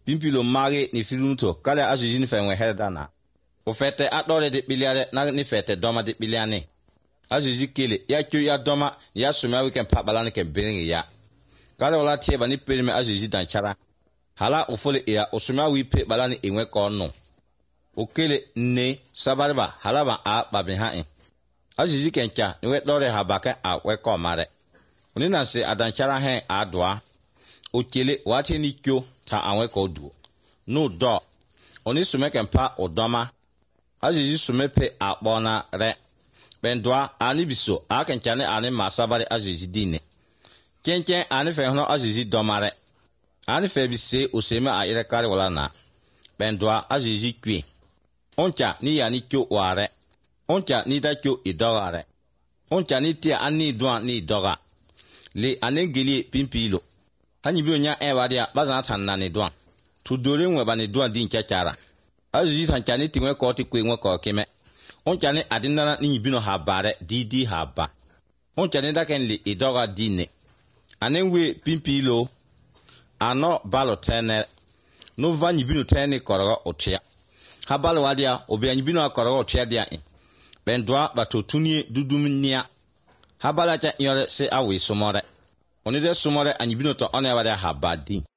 pimpilo mari ni filunto kale azujini fenwe herdana o fete adore de biliare na ni fete doma de biliane azuji kele ya kyo ya doma ya sumya weekend pa balane ke beringi ya kale wala tie ba ni pelime azuji danchara hala ofole ya osumya wi pe balane enwe ko no o kele ne sabarba hala ba a babin ha azuji kencha ni we dore ha baka a we ko mare oni na se adanchara hen adwa o kele wate ni kyo ta anwe ko du no do oni sumeke mpa odoma azizi sumepe akpona re bendwa ani biso akenchane ani masabare azizi dine kenken ani fe hono azizi domare ani fe bise oseme ayire kare wala na bendwa azizi kwi oncha ni yani kyo ware oncha ni da kyo idogare oncha ni tia ani doa ni doga le anengeli pimpilo hanyi bi onya ewadia bazana tanna ne doa tu dore nwe ba ne doa din chachara azuzi tanchane tinwe ko ti kwe nwe ko keme onchane adinana ni yibino ha bare didi ha ba onchane da ken le idoga dine anenwe pimpilo ano balo tene no vanyi bino tene korogo otia ha balo wadia obi anyi bino akorogo otia dia bendwa batotunie dudumnia ha bala cha yore se awe somore onide somore anyi bino to one wadia ha badi